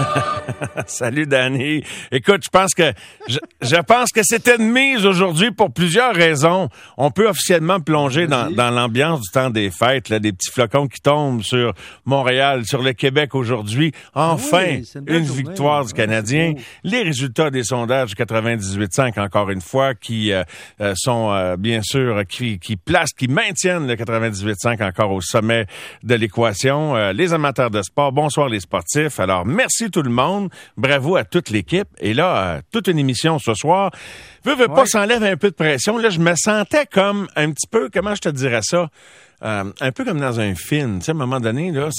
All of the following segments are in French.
Salut, Danny. Écoute, je pense que c'était de mise aujourd'hui pour plusieurs raisons. On peut officiellement plonger dans l'ambiance du temps des fêtes, là, des petits flocons qui tombent sur Montréal, sur le Québec aujourd'hui. Enfin, une victoire du Canadien. Les résultats des sondages du 98.5, encore une fois, qui sont bien sûr, qui maintiennent le 98.5 encore au sommet de l'équation. Les amateurs de sport, bonsoir les sportifs. Alors, merci tout le monde. Bravo à toute l'équipe. Et là, toute une émission ce soir. Veux pas, s'enlève un peu de pression. Là, je me sentais comme un petit peu, comment je te dirais ça? Un peu comme dans un film. Tu sais, à un moment donné, là,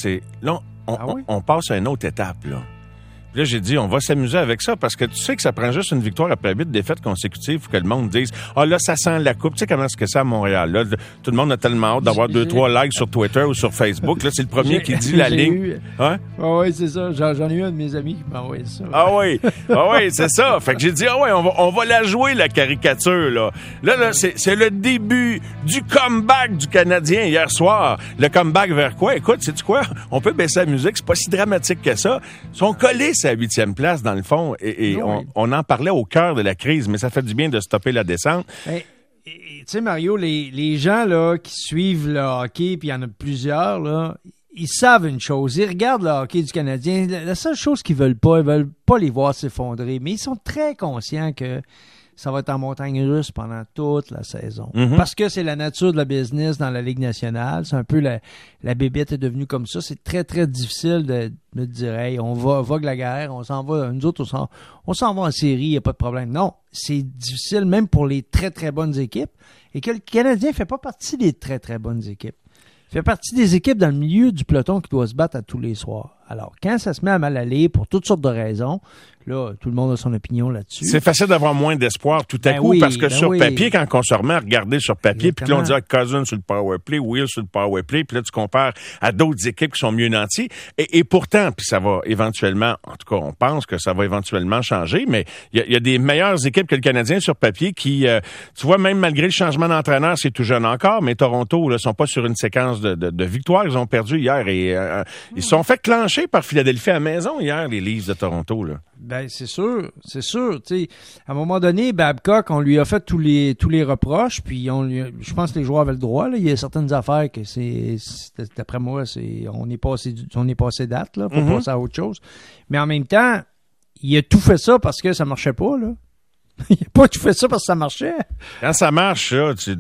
on passe à une autre étape, là. Puis là, j'ai dit, on va s'amuser avec ça parce que tu sais que ça prend juste une victoire après 8 défaites consécutives pour que le monde dise « Ah, là, ça sent la coupe. » Tu sais comment est-ce que c'est à Montréal? Là, tout le monde a tellement hâte d'avoir 2-3 likes sur Twitter ou sur Facebook. Là, c'est le premier qui dit la ligne. Hein? Ah oui, c'est ça. J'en ai eu un de mes amis qui m'a envoyé ça. Ah oui, c'est ça. Fait que j'ai dit, on va la jouer, la caricature, là. Là, c'est le début du comeback du Canadien hier soir. Le comeback vers quoi? Écoute, sais-tu quoi? On peut baisser la musique. C'est pas si dramatique que ça. Ils sont collés à 8e place, dans le fond, et on en parlait au cœur de la crise, mais ça fait du bien de stopper la descente. Tu sais, Mario, les gens là qui suivent le hockey, puis il y en a plusieurs, là, ils savent une chose. Ils regardent le hockey du Canadien. La seule chose qu'ils veulent pas les voir s'effondrer, mais ils sont très conscients que ça va être en montagne russe pendant toute la saison. Mm-hmm. Parce que c'est la nature de la business dans la Ligue nationale. C'est un peu la bébête est devenue comme ça. C'est très, très difficile de dire, hey, on vogue la guerre, on s'en va, nous autres, on s'en va en série, il n'y a pas de problème. Non, c'est difficile même pour les très, très bonnes équipes. Et que le Canadien ne fait pas partie des très, très bonnes équipes. Il fait partie des équipes dans le milieu du peloton qui doit se battre à tous les soirs. Alors, quand ça se met à mal aller pour toutes sortes de raisons, là, tout le monde a son opinion là-dessus. C'est facile d'avoir moins d'espoir tout à coup, parce que sur papier, quand on se remet à regarder sur papier, puis que là, on dit Cousin sur le powerplay, Will sur le powerplay, puis là, tu compares à d'autres équipes qui sont mieux nanties. Et pourtant, puis ça va éventuellement, en tout cas, on pense que ça va éventuellement changer, mais il y a des meilleures équipes que le Canadien sur papier qui, tu vois, même malgré le changement d'entraîneur, c'est tout jeune encore, mais Toronto, là, sont pas sur une séquence de victoires. Ils ont perdu hier et ils se sont fait clencher par Philadelphie à la maison hier, les Leafs de Toronto, là. Ben, c'est sûr. Tu sais, à un moment donné, Babcock, on lui a fait tous les reproches, puis je pense que les joueurs avaient le droit, là. Il y a certaines affaires que d'après moi, on est passé date, là, pour passer à autre chose. Mais en même temps, il a tout fait ça parce que ça marchait pas, là. Il n'a pas tout fait ça parce que ça marchait. Quand ça marche, là, tu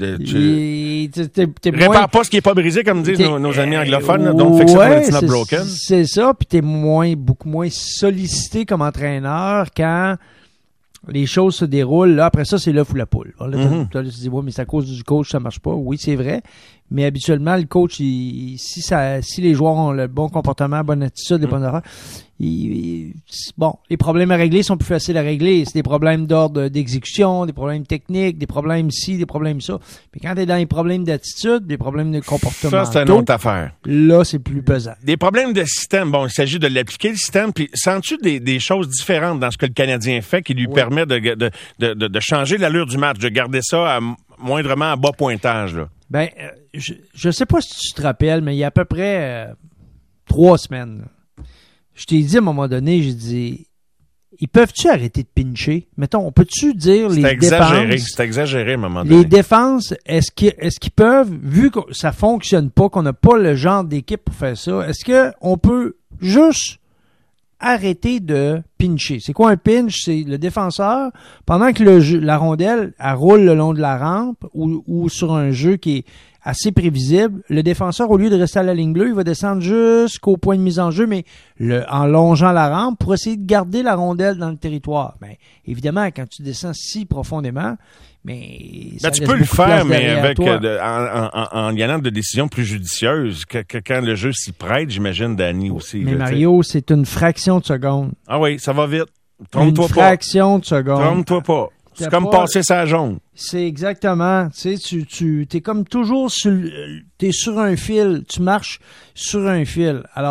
répares pas ce qui est pas brisé, comme disent nos amis anglophones, là, don't fix it when it's not broken. C'est ça, puis t'es beaucoup moins sollicité comme entraîneur quand les choses se déroulent. Là, après ça, c'est l'œuf ou la poule. Là, tu te dis, ouais, mais c'est à cause du coach, ça marche pas. Oui, c'est vrai. Mais habituellement, le coach, si les joueurs ont le bon comportement, la bonne attitude, les bonnes affaires, les problèmes à régler sont plus faciles à régler. C'est des problèmes d'ordre d'exécution, des problèmes techniques, des problèmes ci, des problèmes ça. Mais quand t'es dans les problèmes d'attitude, des problèmes de comportement, ça, c'est une autre affaire. Là, c'est plus pesant. Des problèmes de système. Bon, il s'agit de l'appliquer, le système. Puis, sens-tu des choses différentes dans ce que le Canadien fait qui lui permet de changer l'allure du match, de garder ça moindrement à bas pointage, là? Ben, je sais pas si tu te rappelles, mais il y a à peu près 3 semaines, là, je t'ai dit à un moment donné, j'ai dit, ils peuvent-tu arrêter de pincher? Mettons, on peut-tu dire les défenses? C'est exagéré à un moment donné. Les défenses, est-ce qu'ils peuvent, vu que ça fonctionne pas, qu'on n'a pas le genre d'équipe pour faire ça, est-ce qu'on peut juste arrêter de pincher? C'est quoi un pinch? C'est le défenseur, pendant que la rondelle, elle roule le long de la rampe ou sur un jeu qui est assez prévisible, le défenseur, au lieu de rester à la ligne bleue, il va descendre jusqu'au point de mise en jeu, mais en longeant la rampe pour essayer de garder la rondelle dans le territoire. Ben, évidemment, quand tu descends si profondément, mais tu peux le faire, mais avec en y allant de décisions plus judicieuses que quand le jeu s'y prête, j'imagine, Danny aussi. Mais Mario, c'est une fraction de seconde. Ah oui, ça va vite. Trompe-toi pas. Une fraction de seconde. Trompe-toi pas. C'est comme passer sa jaune. C'est exactement. Tu sais, t'es comme toujours t'es sur un fil. Tu marches sur un fil. Alors,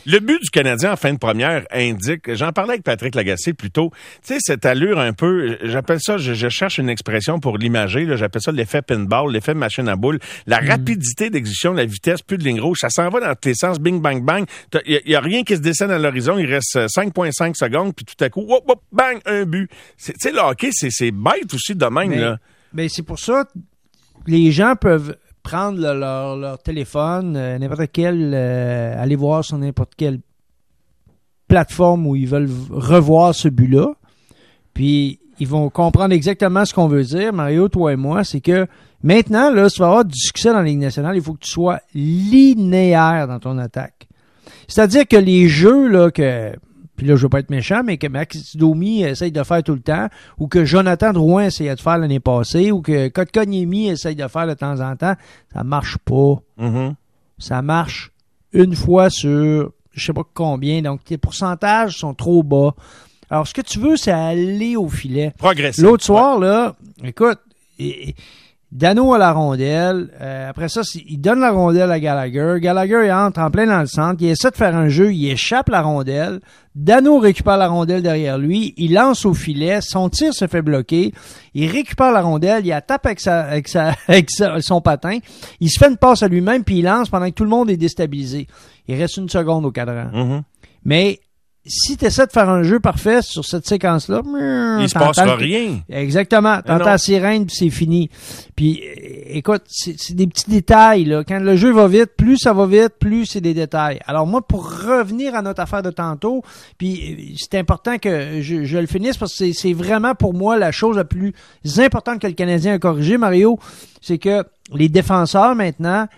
Le but du Canadien en fin de première indique, j'en parlais avec Patrick Lagacé plus tôt, tu sais, cette allure un peu, j'appelle ça, je cherche une expression pour l'imager, là, j'appelle ça l'effet pinball, l'effet machine à boule, la rapidité d'exécution, la vitesse, plus de ligne rouge, ça s'en va dans tous les sens, bing, bang, bang. Il y a rien qui se dessine à l'horizon, il reste 5,5 secondes, puis tout à coup, hop, hop, bang, un but. Tu sais, le hockey, c'est bête aussi de même, là. Mais c'est pour ça, les gens peuvent prendre leur téléphone, n'importe quel, aller voir sur n'importe quelle plateforme où ils veulent revoir ce but-là. Puis, ils vont comprendre exactement ce qu'on veut dire, Mario, toi et moi, c'est que maintenant, là, si tu vas avoir du succès dans la Ligue nationale, il faut que tu sois linéaire dans ton attaque. C'est-à-dire que les jeux, là, puis là, je veux pas être méchant, mais que Max Domi essaye de faire tout le temps, ou que Jonathan Drouin essayait de faire l'année passée, ou que Kotkaniemi essaye de faire de temps en temps, ça marche pas. Mm-hmm. Ça marche une fois sur je sais pas combien, donc tes pourcentages sont trop bas. Alors, ce que tu veux, c'est aller au filet. Progressif. L'autre soir, là, écoute, Dano a la rondelle. Après ça, il donne la rondelle à Gallagher. Gallagher, il entre en plein dans le centre. Il essaie de faire un jeu. Il échappe la rondelle. Dano récupère la rondelle derrière lui. Il lance au filet. Son tir se fait bloquer. Il récupère la rondelle. Il la tape avec son patin. Il se fait une passe à lui-même puis il lance pendant que tout le monde est déstabilisé. Il reste une seconde au cadran. Mm-hmm. Mais si tu essaies de faire un jeu parfait sur cette séquence-là, il se passera rien. Exactement. T'entends la sirène, puis c'est fini. Puis, écoute, c'est des petits détails, là. Quand le jeu va vite, plus ça va vite, plus c'est des détails. Alors moi, pour revenir à notre affaire de tantôt, puis c'est important que je le finisse parce que c'est vraiment pour moi la chose la plus importante que le Canadien a corrigé, Mario, c'est que les défenseurs, maintenant,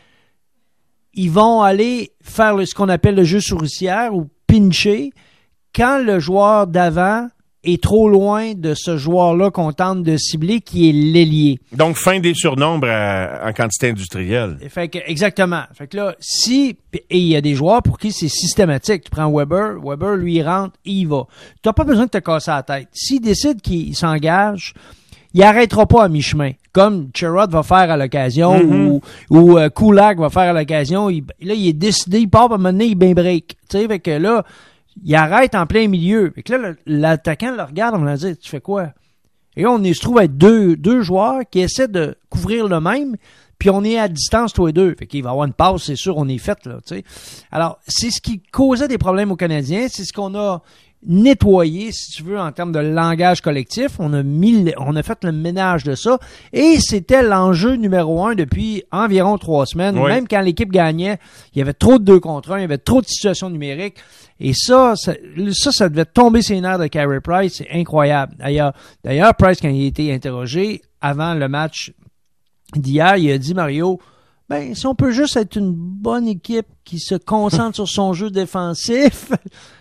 ils vont aller faire ce qu'on appelle le jeu souricière ou pincher quand le joueur d'avant est trop loin de ce joueur-là qu'on tente de cibler, qui est l'ailier. Donc, fin des surnombres en quantité industrielle. Fait que, exactement. Fait que là, et il y a des joueurs pour qui c'est systématique. Tu prends Weber, lui, il rentre, il y va. Tu n'as pas besoin de te casser la tête. S'il décide qu'il s'engage, il arrêtera pas à mi-chemin. Comme Chirot va faire à l'occasion, ou Kulak va faire à l'occasion. Là, il est décidé, il part, à un moment donné, il bien break. Tu sais, fait que là, il arrête en plein milieu. Fait que là, l'attaquant le regarde, on va dire, tu fais quoi? Et là, se trouve être deux joueurs qui essaient de couvrir le même, puis on est à distance tous les deux. Fait qu'il va y avoir une passe, c'est sûr, on est fait, là, tu sais. Alors, c'est ce qui causait des problèmes aux Canadiens, c'est ce qu'on a nettoyé, si tu veux, en termes de langage collectif. On a fait le ménage de ça. Et c'était l'enjeu numéro 1 depuis environ 3 semaines. Oui. Même quand l'équipe gagnait, il y avait trop de 2 contre 1, il y avait trop de situations numériques. Et ça devait tomber ses nerfs de Carey Price. C'est incroyable. D'ailleurs, Price, quand il a été interrogé avant le match d'hier, il a dit, Mario, si on peut juste être une bonne équipe qui se concentre sur son jeu défensif,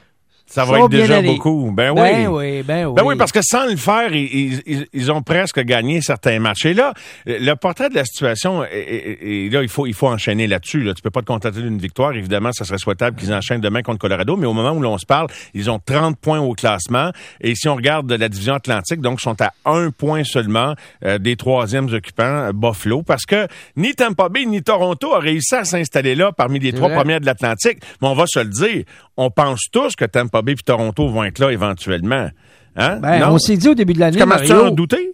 ça va être déjà beaucoup. Ben oui, parce que sans le faire, ils ont presque gagné certains matchs. Et là, le portrait de la situation, et là, il faut enchaîner là-dessus. Là. Tu peux pas te contenter d'une victoire. Évidemment, ça serait souhaitable qu'ils enchaînent demain contre Colorado, mais au moment où l'on se parle, ils ont 30 points au classement. Et si on regarde la division Atlantique, donc, ils sont à 1 point seulement des 3e occupants, Buffalo, parce que ni Tampa Bay ni Toronto a réussi à s'installer là parmi les 3 premiers de l'Atlantique. Mais on va se le dire, on pense tous que Tampa Bay et Toronto vont être là éventuellement. Hein? On s'est dit au début de l'année, Mario... Comment tu en douter?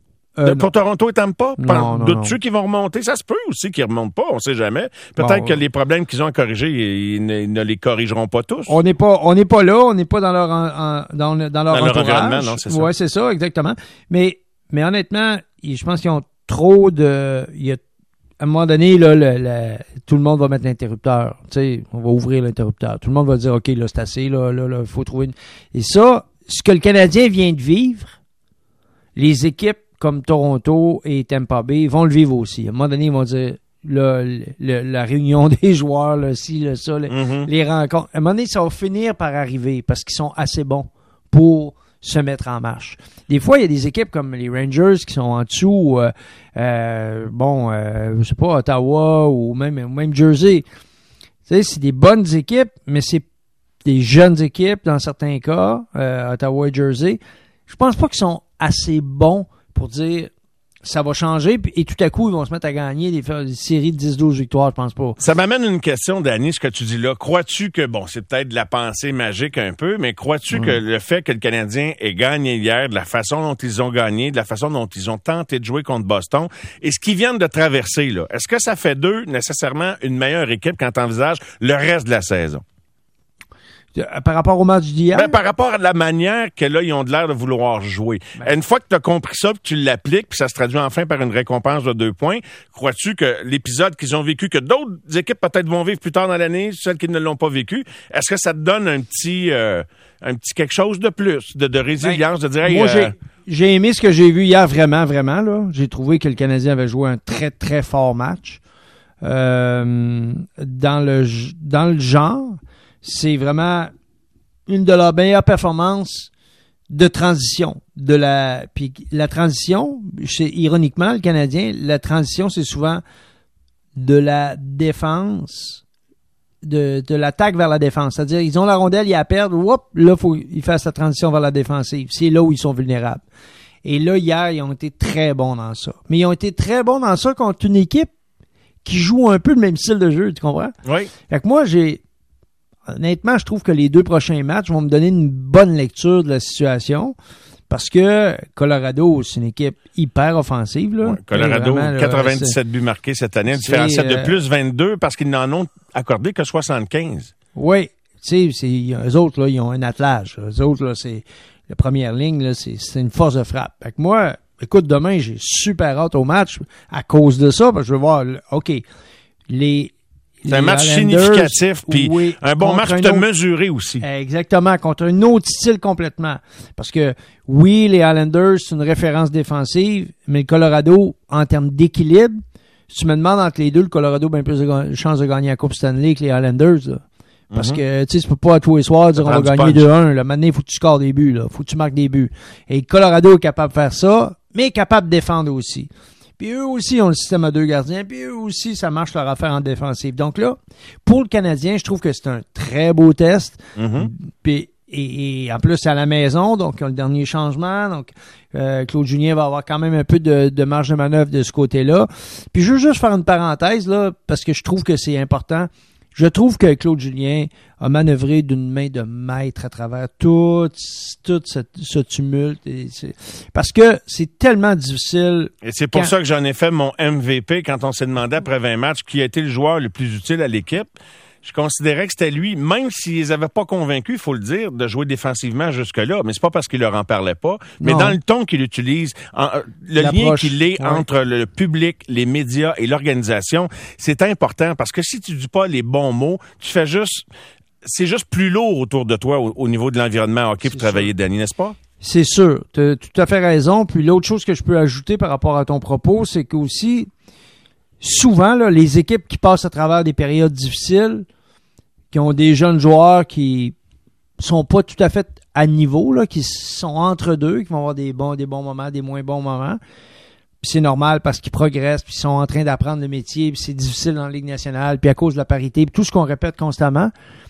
Pour Toronto et Tampa? Non. Qu'ils vont remonter? Ça se peut aussi qu'ils ne remontent pas, on ne sait jamais. Peut-être que les problèmes qu'ils ont à corriger, ils ne les corrigeront pas tous. On n'est pas là, on n'est pas dans leur environnement, non, c'est ça. Oui, c'est ça, exactement. Mais honnêtement, je pense qu'ils ont trop de... À un moment donné, là, tout le monde va mettre l'interrupteur. Tu sais, on va ouvrir l'interrupteur. Tout le monde va dire, OK, là, c'est assez, là, il faut trouver une... Et ça, ce que le Canadien vient de vivre, les équipes comme Toronto et Tampa Bay vont le vivre aussi. À un moment donné, ils vont dire, là, la réunion des joueurs, là, ci, là, ça, les rencontres. À un moment donné, ça va finir par arriver parce qu'ils sont assez bons pour se mettre en marche. Des fois, il y a des équipes comme les Rangers qui sont en dessous, je sais pas, Ottawa ou même Jersey. Tu sais, c'est des bonnes équipes, mais c'est des jeunes équipes dans certains cas, Ottawa et Jersey. Je pense pas qu'ils sont assez bons pour dire ça va changer et tout à coup, ils vont se mettre à gagner des séries de 10-12 victoires, je pense pas. Ça m'amène une question, Danny, ce que tu dis là. Crois-tu que, bon, c'est peut-être de la pensée magique un peu, mais crois-tu que le fait que le Canadien ait gagné hier, de la façon dont ils ont gagné, de la façon dont ils ont tenté de jouer contre Boston, et ce qu'ils viennent de traverser, là, est-ce que ça fait d'eux nécessairement une meilleure équipe quand tu envisages le reste de la saison? Par rapport au match d'hier? Ben, par rapport à la manière que là, ils ont de l'air de vouloir jouer. Une fois que tu as compris ça, puis tu l'appliques, puis ça se traduit enfin par une récompense de 2 points, crois-tu que l'épisode qu'ils ont vécu, que d'autres équipes peut-être vont vivre plus tard dans l'année, celles qui ne l'ont pas vécu, est-ce que ça te donne un petit quelque chose de plus, de résilience, de dire... Moi, j'ai aimé ce que j'ai vu hier, vraiment, vraiment, là. J'ai trouvé que le Canadien avait joué un très, très fort match. Dans le genre... C'est vraiment une de leurs meilleures performances de transition. Puis la transition, ironiquement, le Canadien, la transition, c'est souvent de la défense, de l'attaque vers la défense. C'est-à-dire, ils ont la rondelle, ils la perdent, là, faut qu'ils fassent la transition vers la défensive. C'est là où ils sont vulnérables. Et là, hier, ils ont été très bons dans ça. Mais ils ont été très bons dans ça contre une équipe qui joue un peu le même style de jeu, tu comprends? Oui. Fait que moi, honnêtement, je trouve que les 2 prochains matchs vont me donner une bonne lecture de la situation parce que Colorado, c'est une équipe hyper offensive. Là. Ouais, Colorado, vraiment, 97 buts marqués cette année, un différentiel de plus 22 parce qu'ils n'en ont accordé que 75. Oui, tu sais, eux autres, là, ils ont un attelage. Eux autres, là, c'est la première ligne, là, c'est une force de frappe. Fait que moi, écoute, demain, j'ai super hâte au match à cause de ça, parce que je veux voir, OK, c'est un match significatif, puis oui, un bon match pour te mesurer aussi. Exactement, contre un autre style complètement. Parce que, oui, les Islanders, c'est une référence défensive, mais le Colorado, en termes d'équilibre, si tu me demandes entre les deux, le Colorado a bien plus de chances de gagner la Coupe Stanley que les Islanders. Là. Parce que, tu sais, tu peux pas à tous les soirs dire on va gagner 2-1. Là. Maintenant, il faut que tu scores des buts. Faut que tu marques des buts. Et le Colorado est capable de faire ça, mais capable de défendre aussi. Puis eux aussi ont le système à 2 gardiens, puis eux aussi, ça marche leur affaire en défensive. Donc là, pour le Canadien, je trouve que c'est un très beau test. Puis, et en plus, c'est à la maison, donc ils ont le dernier changement. Donc, Claude Julien va avoir quand même un peu de marge de manœuvre de ce côté-là. Puis je veux juste faire une parenthèse, là, parce que je trouve que c'est important. Je trouve que Claude Julien a manœuvré d'une main de maître à travers tout ce tumulte. Parce que c'est tellement difficile. Et c'est pour ça que j'en ai fait mon MVP quand on s'est demandé après 20 matchs qui a été le joueur le plus utile à l'équipe. Je considérais que c'était lui, même s'ils les avaient pas convaincus, il faut le dire, de jouer défensivement jusque-là. Mais c'est pas parce qu'il leur en parlait pas, mais dans le ton qu'il utilise, le lien qu'il est entre le public, les médias et l'organisation, c'est important parce que si tu dis pas les bons mots, c'est juste plus lourd autour de toi au niveau de l'environnement hockey pour travailler, Danny, n'est-ce pas? C'est sûr. Tu as tout à fait raison. Puis l'autre chose que je peux ajouter par rapport à ton propos, c'est qu'aussi, souvent, là, les équipes qui passent à travers des périodes difficiles, qui ont des jeunes joueurs qui sont pas tout à fait à niveau, là, qui sont entre deux, qui vont avoir des bons moments, des moins bons moments. Puis c'est normal parce qu'ils progressent, puis ils sont en train d'apprendre le métier, puis c'est difficile dans la Ligue nationale, puis à cause de la parité, puis tout ce qu'on répète constamment.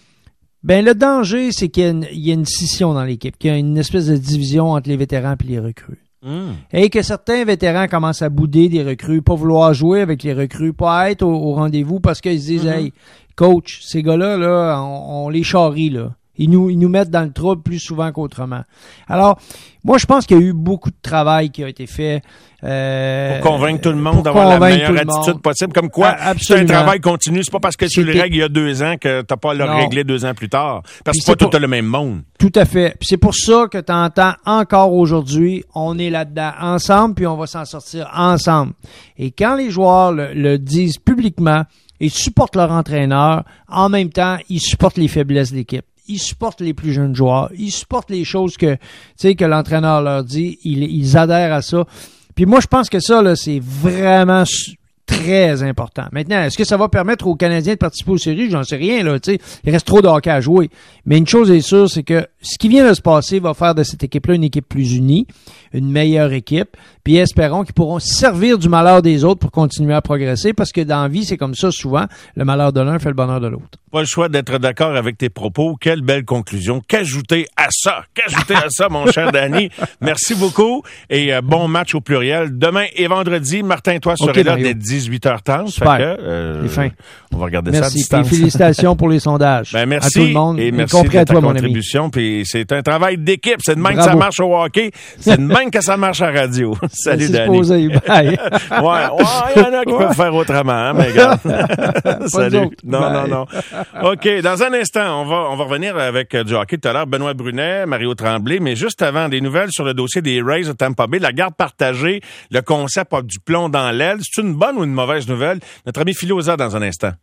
Ben le danger, c'est qu'il y a une scission dans l'équipe, qu'il y a une espèce de division entre les vétérans et les recrues. Et que certains vétérans commencent à bouder des recrues, pas vouloir jouer avec les recrues, pas être au rendez-vous parce qu'ils se disent hey, coach, ces gars-là, là, on les charrie, là. Ils nous mettent dans le trouble plus souvent qu'autrement. Alors, moi, je pense qu'il y a eu beaucoup de travail qui a été fait. Pour convaincre tout le monde d'avoir la meilleure attitude possible. Comme quoi, c'est un travail continu. C'est pas parce que tu le règles il y a 2 ans que t'as pas à le régler 2 ans plus tard. Parce que c'est pas tout le même monde. Tout à fait. Puis c'est pour ça que tu entends encore aujourd'hui, on est là-dedans ensemble, puis on va s'en sortir ensemble. Et quand les joueurs le disent publiquement, ils supportent leur entraîneur, en même temps, ils supportent les faiblesses de l'équipe. Ils supportent les plus jeunes joueurs. Ils supportent les choses que l'entraîneur leur dit. Ils adhèrent à ça. Puis moi, je pense que ça, là, c'est vraiment très important. Maintenant, est-ce que ça va permettre aux Canadiens de participer aux séries? J'en sais rien, là, tu sais. Il reste trop de hockey à jouer. Mais une chose est sûre, c'est que ce qui vient de se passer va faire de cette équipe-là une équipe plus unie, une meilleure équipe, puis espérons qu'ils pourront servir du malheur des autres pour continuer à progresser, parce que dans la vie, c'est comme ça souvent, le malheur de l'un fait le bonheur de l'autre. Pas le choix d'être d'accord avec tes propos. Quelle belle conclusion. Qu'ajouter à ça? Mon cher Danny? Merci beaucoup et bon match au pluriel. Demain et vendredi, Martin, toi serais là dès 18h30. Super. On va regarder merci. ça à distance. Merci. Félicitations pour les sondages. Ben, merci. À tout le monde. Et merci compris de à ta toi, mon contribution. Puis c'est un travail d'équipe. C'est de même Bravo. que ça marche au hockey. C'est de même que ça marche à la radio. Salut, c'est Danny. supposé. Bye. Ouais, il y en a qui peuvent faire autrement, hein, mais regarde. Salut. Non. OK, dans un instant, on va revenir avec du hockey tout à l'heure. Benoît Brunet, Mario Tremblay, mais juste avant, des nouvelles sur le dossier des Rays de Tampa Bay. La garde partagée, le concept a du plomb dans l'aile. C'est une bonne ou une mauvaise nouvelle? Notre ami Philo Oza dans un instant.